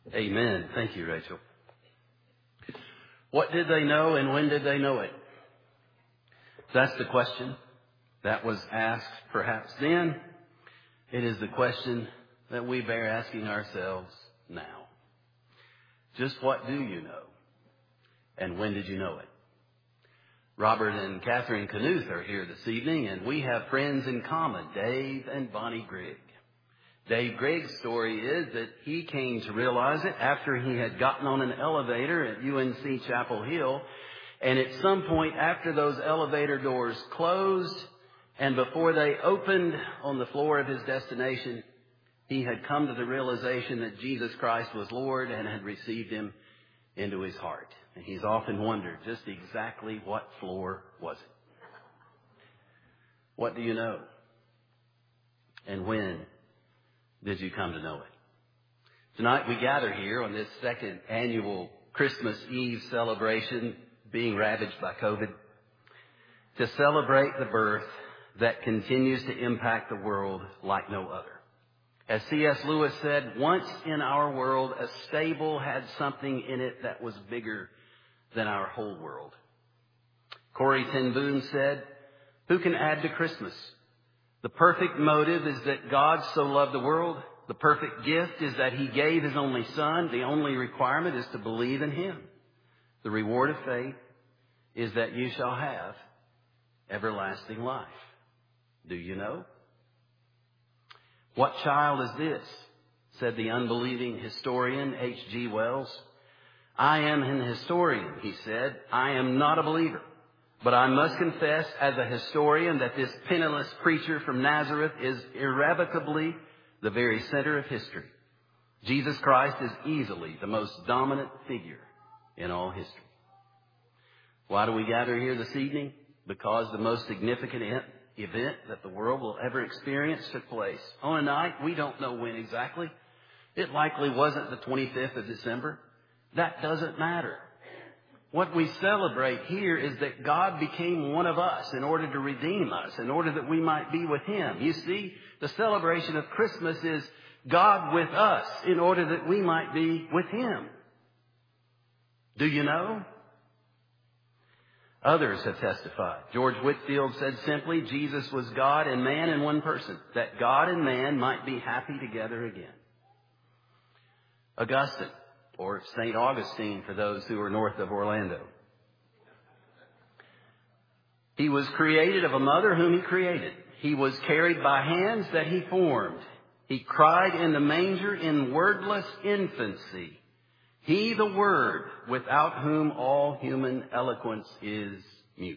Amen. Thank you, Rachel. What did they know and when did they know it? That's the question that was asked perhaps then. It is the question that we bear asking ourselves now. Just what do you know? And when did you know it? Robert and Catherine Knuth are here this evening, and we have friends in common, Dave and Bonnie Grigg. Dave Grigg's story is that he came to realize it after he had gotten on an elevator at UNC Chapel Hill, and at some point after those elevator doors closed and before they opened on the floor of his destination, he had come to the realization that Jesus Christ was Lord and had received him into his heart. And he's often wondered just exactly what floor was it. What do you know? And when did you come to know it? Tonight we gather here on this second annual Christmas Eve celebration being ravaged by COVID to celebrate the birth that continues to impact the world like no other. As C.S. Lewis said, once in our world, a stable had something in it that was bigger than our whole world. Corrie ten Boom said, who can add to Christmas? The perfect motive is that God so loved the world. The perfect gift is that he gave his only son. The only requirement is to believe in him. The reward of faith is that you shall have everlasting life. Do you know? What child is this? Said the unbelieving historian H.G. Wells. I am an historian, he said. I am not a believer. But I must confess as a historian that this penniless preacher from Nazareth is irrevocably the very center of history. Jesus Christ is easily the most dominant figure in all history. Why do we gather here this evening? Because the most significant event that the world will ever experience took place on a night we don't know when exactly. It likely wasn't the 25th of December. That doesn't matter. What we celebrate here is that God became one of us in order to redeem us, in order that we might be with him. You see, the celebration of Christmas is God with us in order that we might be with him. Do you know? Others have testified. George Whitefield said simply, Jesus was God and man in one person, that God and man might be happy together again. Augustine, or St. Augustine for those who are north of Orlando. He was created of a mother whom he created. He was carried by hands that he formed. He cried in the manger in wordless infancy. He, the Word, without whom all human eloquence is mute.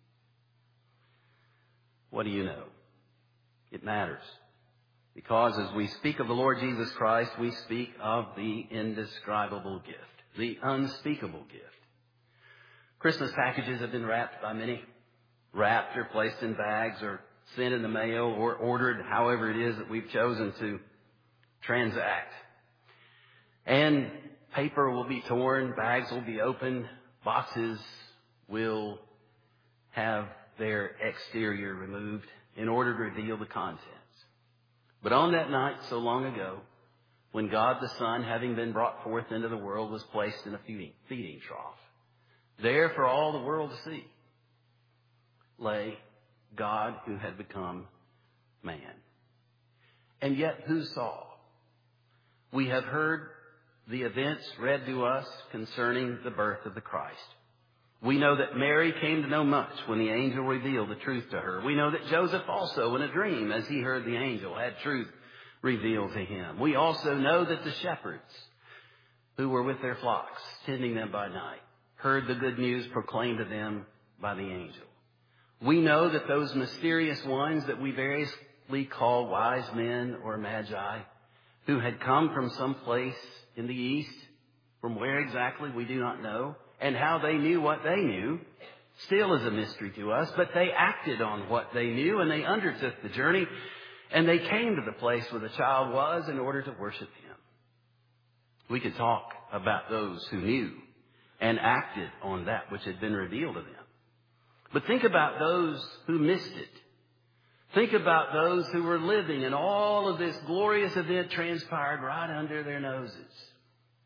What do you know? It matters. Because as we speak of the Lord Jesus Christ, we speak of the indescribable gift, the unspeakable gift. Christmas packages have been wrapped by many, wrapped or placed in bags or sent in the mail or ordered however it is that we've chosen to transact. And paper will be torn, bags will be opened, boxes will have their exterior removed in order to reveal the contents. But on that night so long ago, when God the Son, having been brought forth into the world, was placed in a feeding trough, there for all the world to see lay God who had become man. And yet who saw? We have heard the events read to us concerning the birth of the Christ. We know that Mary came to know much when the angel revealed the truth to her. We know that Joseph also, in a dream, as he heard the angel, had truth revealed to him. We also know that the shepherds who were with their flocks, tending them by night, heard the good news proclaimed to them by the angel. We know that those mysterious ones that we variously call wise men or magi, who had come from some place in the east, from where exactly we do not know, and how they knew what they knew still is a mystery to us, but they acted on what they knew and they undertook the journey and they came to the place where the child was in order to worship him. We could talk about those who knew and acted on that which had been revealed to them. But think about those who missed it. Think about those who were living and all of this glorious event transpired right under their noses.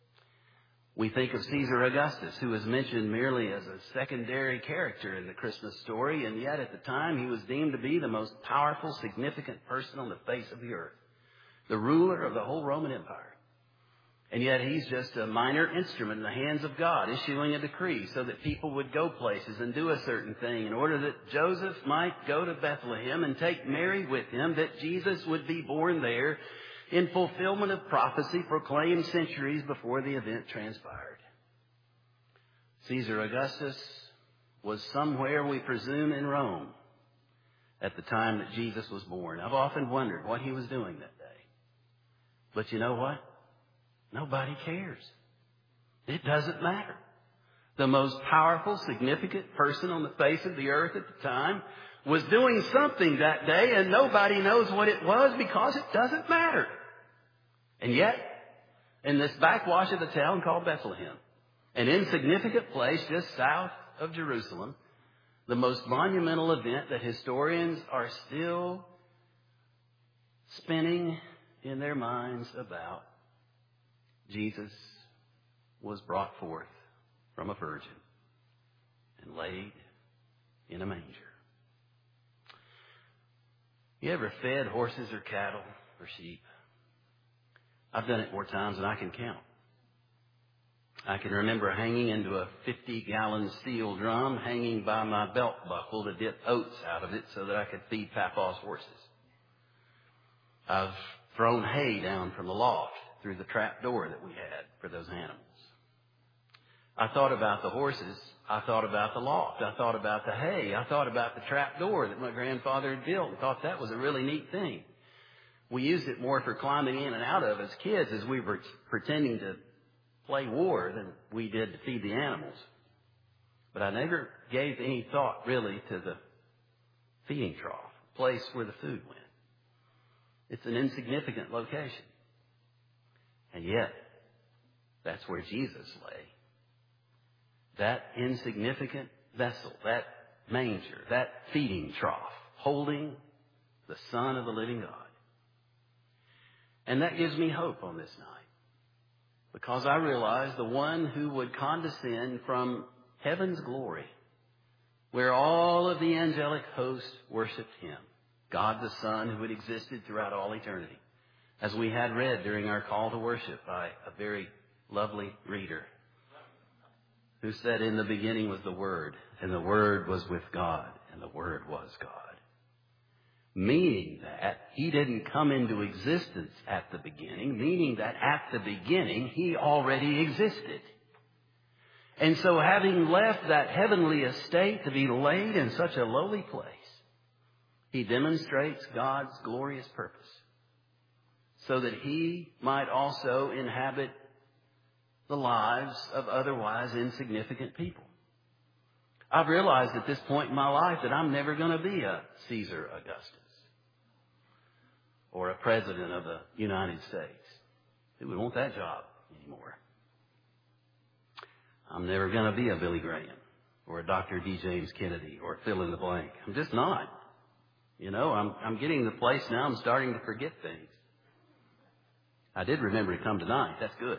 We think of Caesar Augustus, who is mentioned merely as a secondary character in the Christmas story, and yet at the time he was deemed to be the most powerful, significant person on the face of the earth, the ruler of the whole Roman Empire. And yet he's just a minor instrument in the hands of God, issuing a decree so that people would go places and do a certain thing in order that Joseph might go to Bethlehem and take Mary with him, that Jesus would be born there in fulfillment of prophecy proclaimed centuries before the event transpired. Caesar Augustus was somewhere, we presume, in Rome at the time that Jesus was born. I've often wondered what he was doing that day. But you know what? Nobody cares. It doesn't matter. The most powerful, significant person on the face of the earth at the time was doing something that day, and nobody knows what it was because it doesn't matter. And yet, in this backwash of a town called Bethlehem, an insignificant place just south of Jerusalem, the most monumental event that historians are still spinning in their minds about, Jesus was brought forth from a virgin and laid in a manger. You ever fed horses or cattle or sheep? I've done it more times than I can count. I can remember hanging into a 50-gallon steel drum hanging by my belt buckle to dip oats out of it so that I could feed Papa's horses. I've thrown hay down from the loft through the trap door that we had for those animals. I thought about the horses. I thought about the loft. I thought about the hay. I thought about the trap door that my grandfather had built and thought that was a really neat thing. We used it more for climbing in and out of as kids as we were pretending to play war than we did to feed the animals. But I never gave any thought really to the feeding trough, the place where the food went. It's an insignificant location. And yet, that's where Jesus lay. That insignificant vessel, that manger, that feeding trough, holding the Son of the living God. And that gives me hope on this night. Because I realize the one who would condescend from heaven's glory, where all of the angelic host worshiped him, God the Son who had existed throughout all eternity, as we had read during our call to worship by a very lovely reader who said, in the beginning was the Word, and the Word was with God, and the Word was God. Meaning that he didn't come into existence at the beginning, meaning that at the beginning he already existed. And so having left that heavenly estate to be laid in such a lowly place, he demonstrates God's glorious purpose so that he might also inhabit the lives of otherwise insignificant people. I've realized at this point in my life that I'm never going to be a Caesar Augustus or a president of the United States. Who would want that job anymore? I'm never going to be a Billy Graham or a Dr. D. James Kennedy or fill in the blank. I'm just not. You know, I'm getting to the place now I'm starting to forget things. I did remember to come tonight. That's good.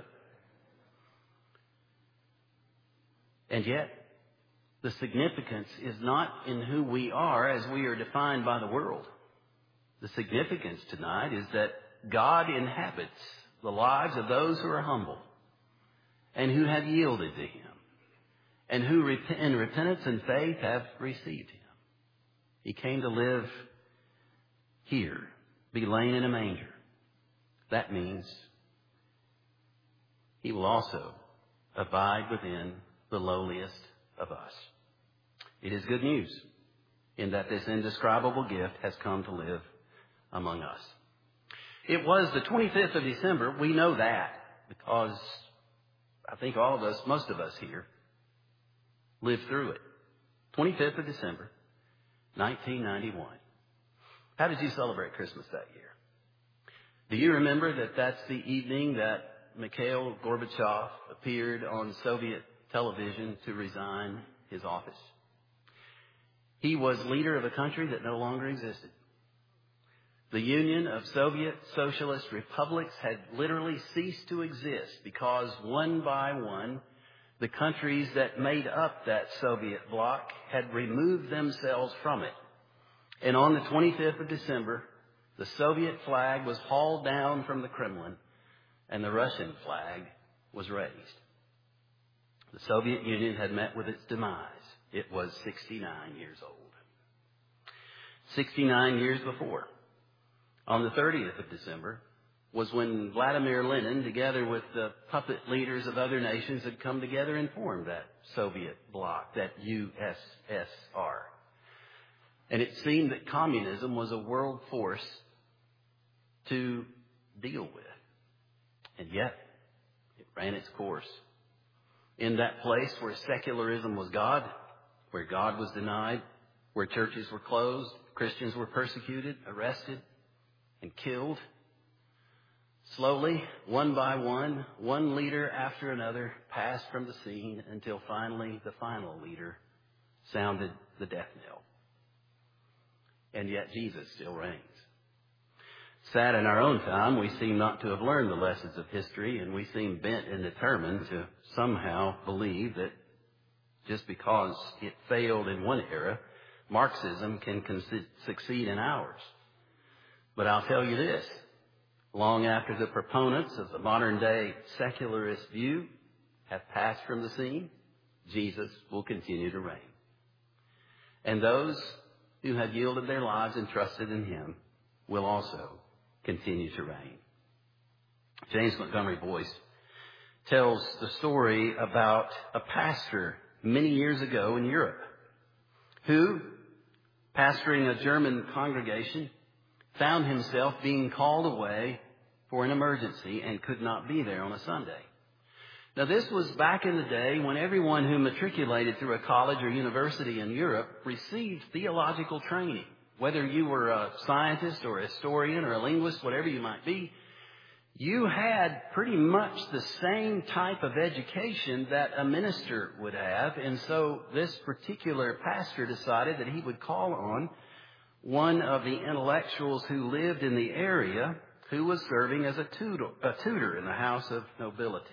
And yet, the significance is not in who we are as we are defined by the world. The significance tonight is that God inhabits the lives of those who are humble and who have yielded to him and who in repentance and faith have received him. He came to live here, be laid in a manger. That means he will also abide within the lowliest of us. It is good news in that this indescribable gift has come to live among us. It was the 25th of December. We know that because I think all of us, most of us here, lived through it. 25th of December, 1991. How did you celebrate Christmas that year? Do you remember that that's the evening that Mikhail Gorbachev appeared on Soviet television to resign his office? He was leader of a country that no longer existed. The Union of Soviet Socialist Republics had literally ceased to exist because one by one, the countries that made up that Soviet bloc had removed themselves from it. And on the 25th of December, the Soviet flag was hauled down from the Kremlin and the Russian flag was raised. The Soviet Union had met with its demise. It was 69 years old. 69 years before, on the 30th of December, was when Vladimir Lenin, together with the puppet leaders of other nations, had come together and formed that Soviet bloc, that USSR. And it seemed that communism was a world force to deal with. And yet, it ran its course. In that place where secularism was God, where God was denied, where churches were closed, Christians were persecuted, arrested, and killed. Slowly, one by one, one leader after another passed from the scene until finally the final leader sounded the death knell. And yet Jesus still reigns. Sad in our own time, we seem not to have learned the lessons of history, and we seem bent and determined to somehow believe that just because it failed in one era, Marxism can succeed in ours. But I'll tell you this, long after the proponents of the modern-day secularist view have passed from the scene, Jesus will continue to reign. And those who have yielded their lives and trusted in Him will also continue to reign. James Montgomery Boyce tells the story about a pastor many years ago in Europe who, pastoring a German congregation, found himself being called away for an emergency and could not be there on a Sunday. Now, this was back in the day when everyone who matriculated through a college or university in Europe received theological training. Whether you were a scientist or a historian or a linguist, whatever you might be, you had pretty much the same type of education that a minister would have. And so this particular pastor decided that he would call on one of the intellectuals who lived in the area who was serving as a tutor in the house of nobility.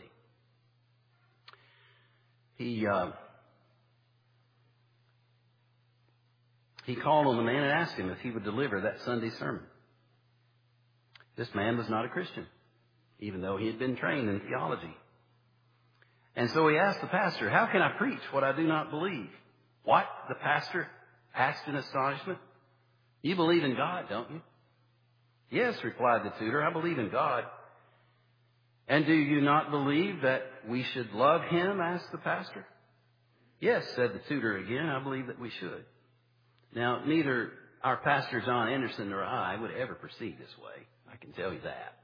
He called on the man and asked him if he would deliver that Sunday sermon. This man was not a Christian, even though he had been trained in theology. And so he asked the pastor, "How can I preach what I do not believe?" "What?" the pastor asked in astonishment. "You believe in God, don't you?" "Yes," replied the tutor, "I believe in God." "And do you not believe that we should love Him?" asked the pastor. "Yes," said the tutor again, "I believe that we should." Now, neither our pastor John Anderson nor I would ever proceed this way. I can tell you that.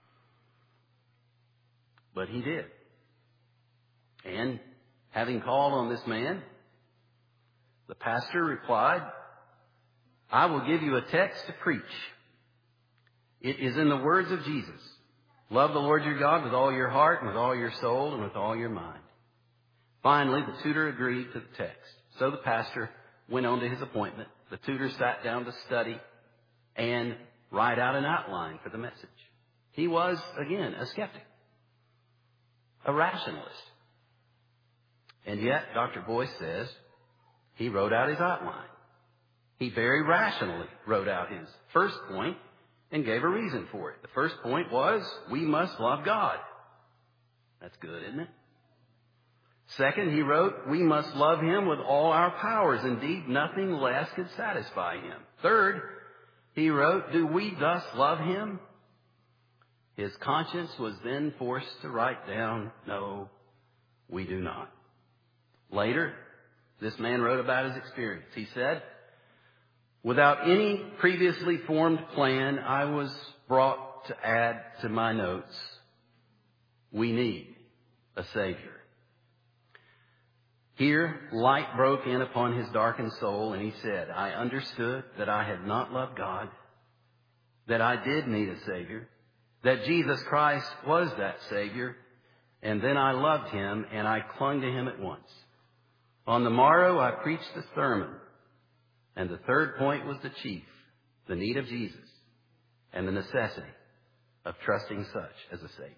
But he did. And having called on this man, the pastor replied, "I will give you a text to preach. It is in the words of Jesus. Love the Lord your God with all your heart and with all your soul and with all your mind." Finally, the tutor agreed to the text. So the pastor went on to his appointment. The tutor sat down to study and write out an outline for the message. He was, again, a skeptic, a rationalist. And yet, Dr. Boyce says, he wrote out his outline. He very rationally wrote out his first point and gave a reason for it. The first point was, we must love God. That's good, isn't it? Second, he wrote, we must love Him with all our powers. Indeed, nothing less could satisfy Him. Third, he wrote, do we thus love Him? His conscience was then forced to write down, no, we do not. Later, this man wrote about his experience. He said, without any previously formed plan, I was brought to add to my notes, we need a Savior. Here, light broke in upon his darkened soul, and he said, I understood that I had not loved God, that I did need a Savior, that Jesus Christ was that Savior, and then I loved Him, and I clung to Him at once. On the morrow, I preached the sermon, and the third point was the chief, the need of Jesus. and the necessity of trusting such as a Savior.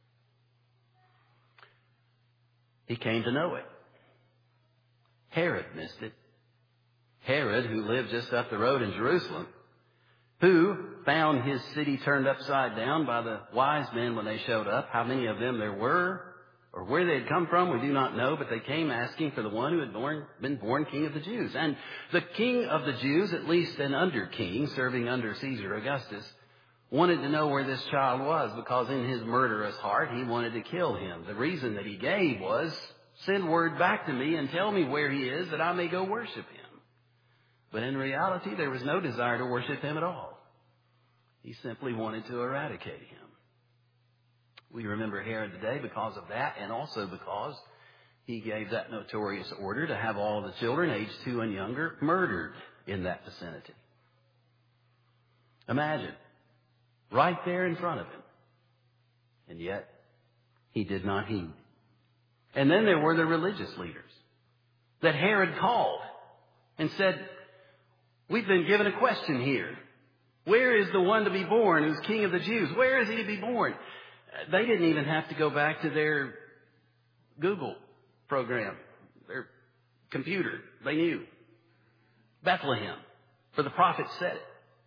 He came to know it. Herod missed it. Herod, who lived just up the road in Jerusalem, who found his city turned upside down by the wise men when they showed up. How many of them there were, or where they had come from, we do not know, but they came asking for the one who had been born King of the Jews. And the King of the Jews, at least an under king, serving under Caesar Augustus, wanted to know where this child was, because in his murderous heart he wanted to kill him. The reason that he gave was, send word back to me and tell me where he is that I may go worship him. But in reality, there was no desire to worship him at all. He simply wanted to eradicate him. We remember Herod today because of that, and also because he gave that notorious order to have all the children aged 2 and younger murdered in that vicinity. Imagine, right there in front of him. And yet, he did not heed. And then there were the religious leaders that Herod called and said, we've been given a question here. Where is the one to be born who's King of the Jews? Where is he to be born? They didn't even have to go back to their Google program, their computer. They knew. Bethlehem, for the prophet said it.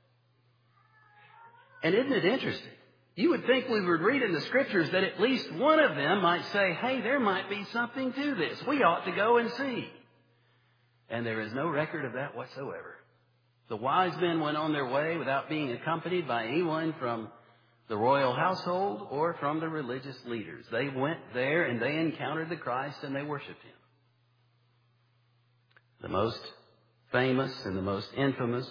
And isn't it interesting? You would think we would read in the Scriptures that at least one of them might say, hey, there might be something to this. We ought to go and see. And there is no record of that whatsoever. The wise men went on their way without being accompanied by anyone from the royal household or from the religious leaders. They went there and they encountered the Christ and they worshiped him. The most famous and the most infamous,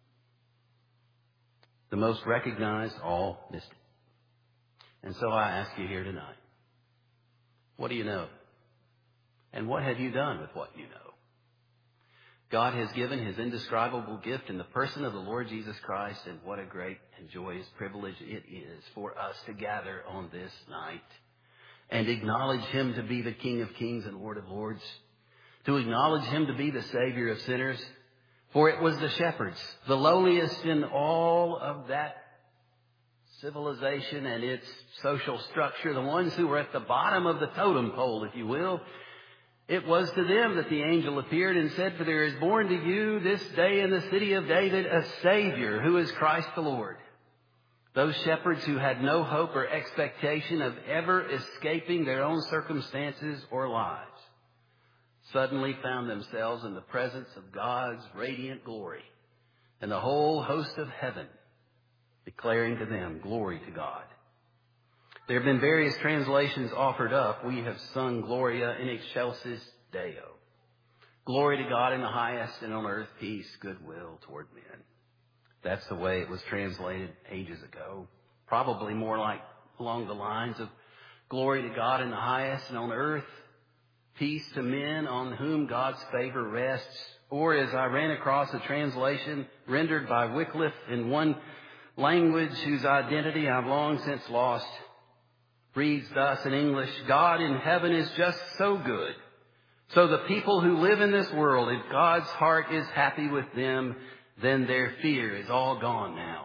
the most recognized, all missed it. And so I ask you here tonight, what do you know? And what have you done with what you know? God has given his indescribable gift in the person of the Lord Jesus Christ, and what a great and joyous privilege it is for us to gather on this night and acknowledge him to be the King of Kings and Lord of Lords, to acknowledge him to be the Savior of sinners. For it was the shepherds, the lowliest in all of that civilization and its social structure, the ones who were at the bottom of the totem pole, if you will. It was to them that the angel appeared and said, for there is born to you this day in the city of David a Savior, who is Christ the Lord. Those shepherds who had no hope or expectation of ever escaping their own circumstances or lives suddenly found themselves in the presence of God's radiant glory, and the whole host of heaven declaring to them, glory to God. There have been various translations offered up. We have sung Gloria in excelsis Deo. Glory to God in the highest, and on earth peace, goodwill toward men. That's the way it was translated ages ago. Probably more like along the lines of glory to God in the highest, and on earth peace to men on whom God's favor rests. Or as I ran across a translation rendered by Wycliffe in one language whose identity I've long since lost, reads thus in English, God in heaven is just so good. So the people who live in this world, if God's heart is happy with them, then their fear is all gone now.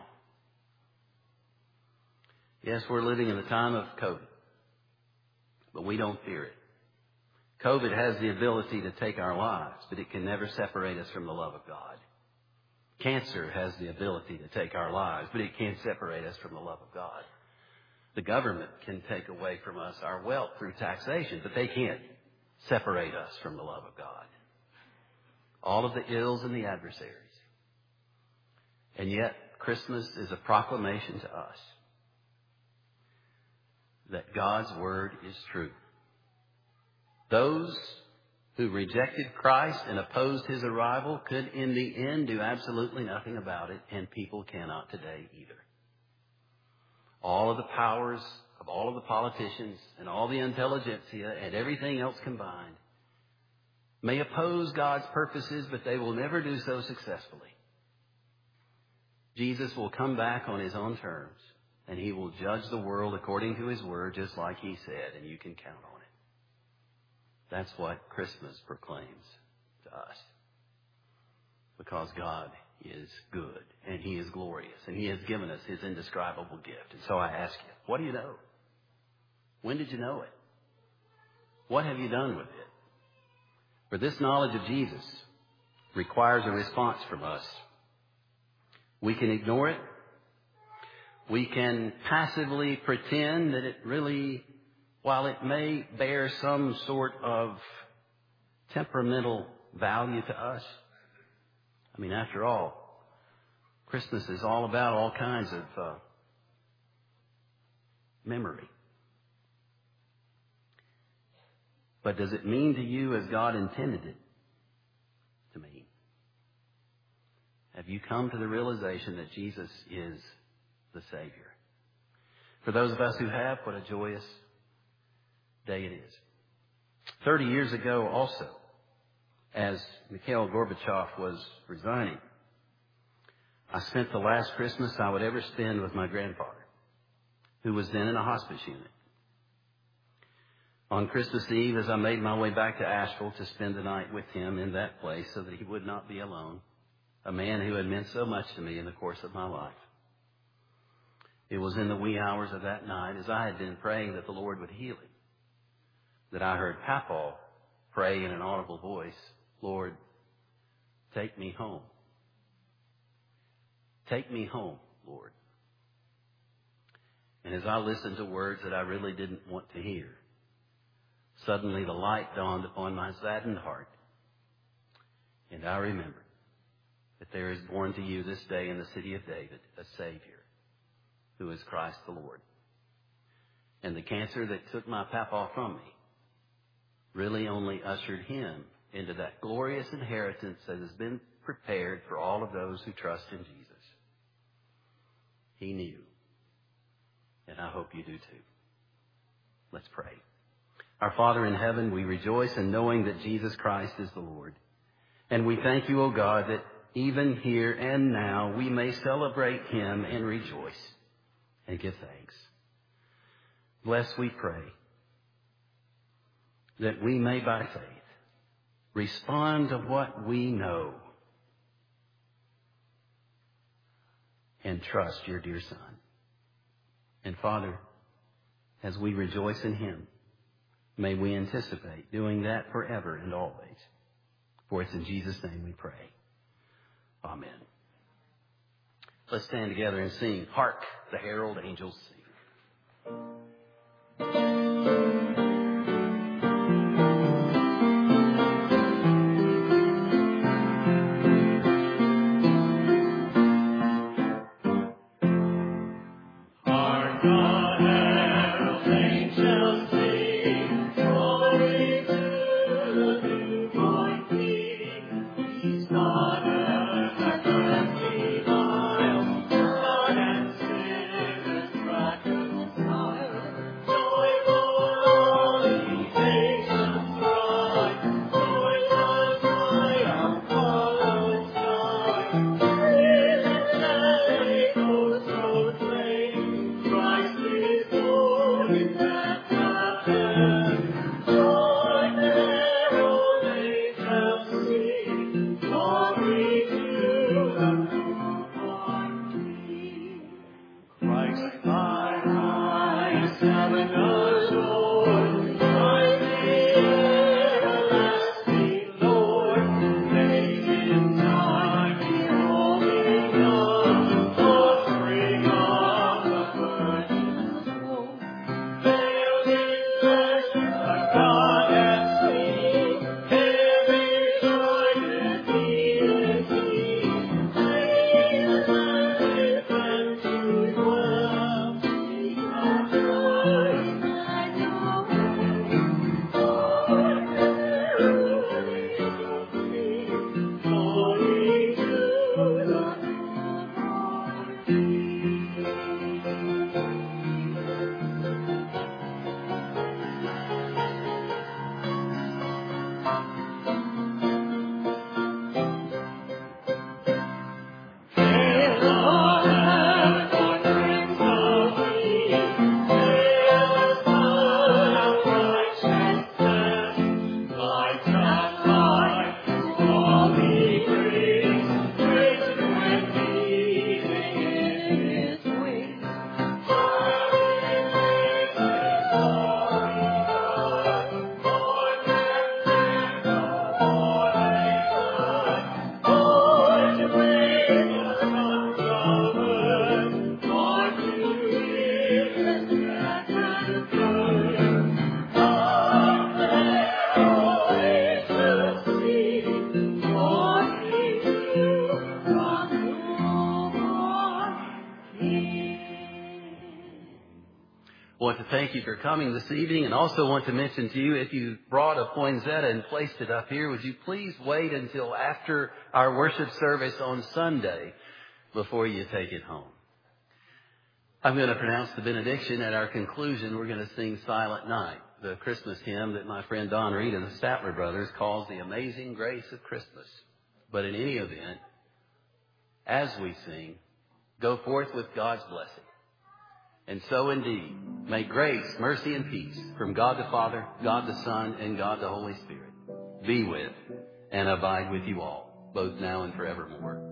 Yes, we're living in the time of COVID, but we don't fear it. COVID has the ability to take our lives, but it can never separate us from the love of God. Cancer has the ability to take our lives, but it can't separate us from the love of God. The government can take away from us our wealth through taxation, but they can't separate us from the love of God. All of the ills and the adversaries. And yet, Christmas is a proclamation to us that God's word is true. Those who rejected Christ and opposed his arrival could in the end do absolutely nothing about it, and people cannot today either. All of the powers of all of the politicians and all the intelligentsia and everything else combined may oppose God's purposes, but they will never do so successfully. Jesus will come back on his own terms, and he will judge the world according to his word, just like he said, and you can count on it. That's what Christmas proclaims to us, because God is good, and He is glorious, and He has given us His indescribable gift. And so I ask you, what do you know? When did you know it? What have you done with it? For this knowledge of Jesus requires a response from us. We can ignore it. We can passively pretend that it really, while it may bear some sort of temperamental value to us. I mean, after all, Christmas is all about all kinds of memory. But does it mean to you as God intended it to mean? Have you come to the realization that Jesus is the Savior? For those of us who have, what a joyous day it is. 30 years ago also, as Mikhail Gorbachev was resigning, I spent the last Christmas I would ever spend with my grandfather, who was then in a hospice unit. On Christmas Eve, as I made my way back to Asheville to spend the night with him in that place so that he would not be alone, a man who had meant so much to me in the course of my life. It was in the wee hours of that night, as I had been praying that the Lord would heal him, that I heard Papa pray in an audible voice, "Lord, take me home. Take me home, Lord." And as I listened to words that I really didn't want to hear, suddenly the light dawned upon my saddened heart. And I remembered that there is born to you this day in the city of David a Savior, who is Christ the Lord. And the cancer that took my papa from me really only ushered him into that glorious inheritance that has been prepared for all of those who trust in Jesus. He knew. And I hope you do too. Let's pray. Our Father in heaven, we rejoice in knowing that Jesus Christ is the Lord. And we thank you, O God, that even here and now we may celebrate Him and rejoice and give thanks. Bless, we pray, that we may by faith respond to what we know and trust your dear Son. And Father, as we rejoice in Him, may we anticipate doing that forever and always. For it's in Jesus' name we pray. Amen. Let's stand together and sing, "Hark, the Herald Angels Sing." Hail, thank you for coming this evening, and also want to mention to you, if you brought a poinsettia and placed it up here, would you please wait until after our worship service on Sunday before you take it home. I'm going to pronounce the benediction. At our conclusion, we're going to sing Silent Night, the Christmas hymn that my friend Don Reed and the Statler Brothers calls The Amazing Grace of Christmas. But in any event, as we sing, go forth with God's blessing. And so indeed, may grace, mercy, and peace from God the Father, God the Son, and God the Holy Spirit be with and abide with you all, both now and forevermore.